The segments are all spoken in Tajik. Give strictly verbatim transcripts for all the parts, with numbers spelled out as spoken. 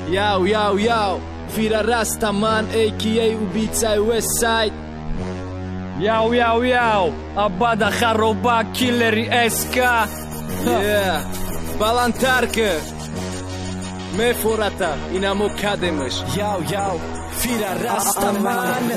Яу, яу, яу, Фира Растаман, а ка а убийца Westside. Яу, яу, яу, Абада Хароба, Киллери СК. Yeah, Балантарка, Мефората, Инамо Кадемыш. Яу, яу, Фира Растаман.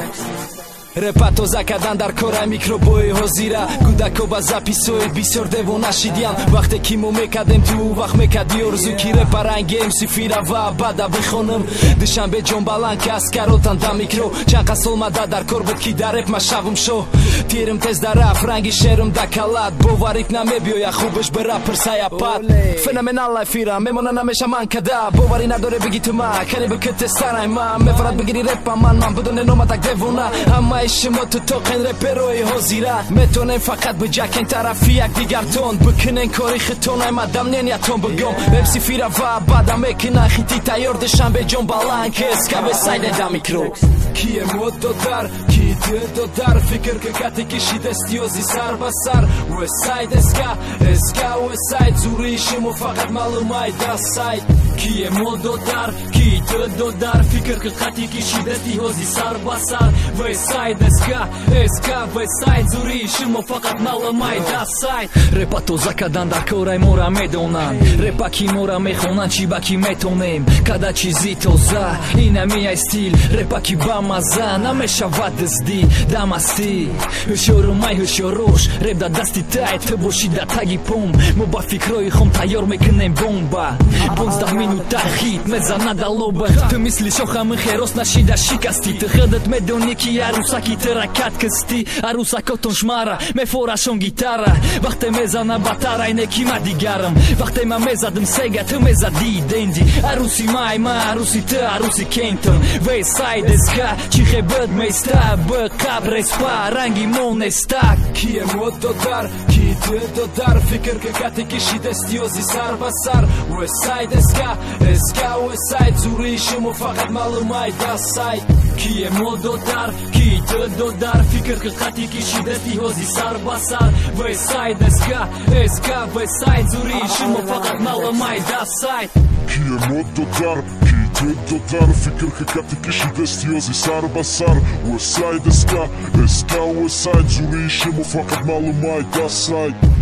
Репато закадан дар кора микробои ҳозира кӯдакоба записои бисёр девонашидиям вақте ки мо мекардем ту вақт мекарди орзу ки репарангем сифира ва бада бихонам душанбе ҷонбаланд ки аскаротан да микро чанд қас сол мада дар кор буд ки дар реп машавм шо тирм тез дар раф ранги шерм да калад боварит намебиёя хубаш ба рапер саяпат феноменалай фира мемона намеша ман када боварӣ надоре биги ту ма кани бикӣ тестарай ман мефарад бигири репа ман ман будуне номатак девона ҳамаи شما تو توقن رپروی حاضیره میتونن فقط بجکن طرفی یک دیگرتون بکنن کاری خطون ای مدام نینیتون بگم بپسی فیره و بعدم میکنن خیتی تیار دشن به جون بالان که اسکا به سایده دا میکرو کیه مود دادر کی دل دادر فکر که کتی کشید استیوزی سر با سر و ساید اسکا اسکا و ساید زوری شما فقط معلومای دا ساید کیه مود دادر کی دل دادر فکر که کتی کشید استیوزی سر با سر و ساید اسکا اسکا و ساید زوری شما فقط معلومای دا ساید رپا تو закадан дар корай мора медонанд репа ки мора мехонанд чӣ ба ки метонем када чизи тоза инамияй стил репа ки ба маза намешавад дизди дамастӣ ҳушёрумай ҳушёрош реп да дасти тай ту бошӣ да таги пом мо ба фикрҳои хом тайёр мекунем бомба понздаҳ минута хит мезанад алоба ту мисли шохами херос нашида шикастӣ ту худат медонӣ ки арусаки теракат кисти арусакотон шмара мефорашон гитара вақте мезана батар айне ки ма дигарам вақте ма мезадам сега ту мезади денди аруси май ма аруси ту аруси кентон Westside эска чӣ хебад места ба қабреспа ранги монеста кие мод додар ки дил додар фикр ки кати кишид эстиёзи сар ба сар Westside эска эска Westside зури шумо фақат маълумай да сайт кие мод додар ки дил додар фикр ки кати кишид эстиёзи сар ба сар Westside эска эска Westside зури шумо фақат маълумай да сайт кие мод додар دودار فکر که کتی کشیده استیازی سر با سر Westside اسکا اسکا Westside زوری شما فقط معلومای دا ساید